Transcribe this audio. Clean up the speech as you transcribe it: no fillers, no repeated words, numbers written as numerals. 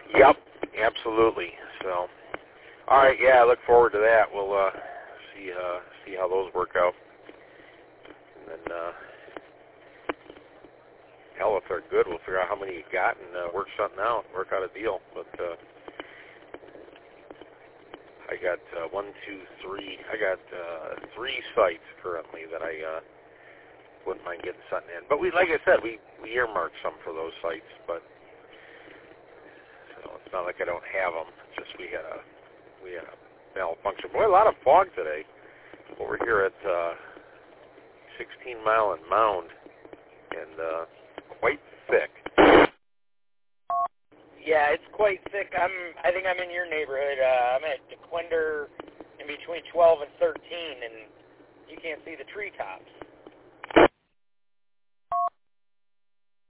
Yep, absolutely. So, all right, yeah, I look forward to that. We'll see how those work out. And then, hell, if they're good, we'll figure out how many you got and work something out, work out a deal. But I got 1, 2, 3. I got 3 sites currently that I wouldn't mind getting something in. But like I said, we earmarked some for those sites, but so it's not like I don't have them. It's just we had a malfunction. Boy, a lot of fog today over here at 16 Mile and Mound, and quite thick. Yeah, it's quite thick. I think I'm in your neighborhood. I'm at DeQuinder in between 12 and 13, and you can't see the treetops.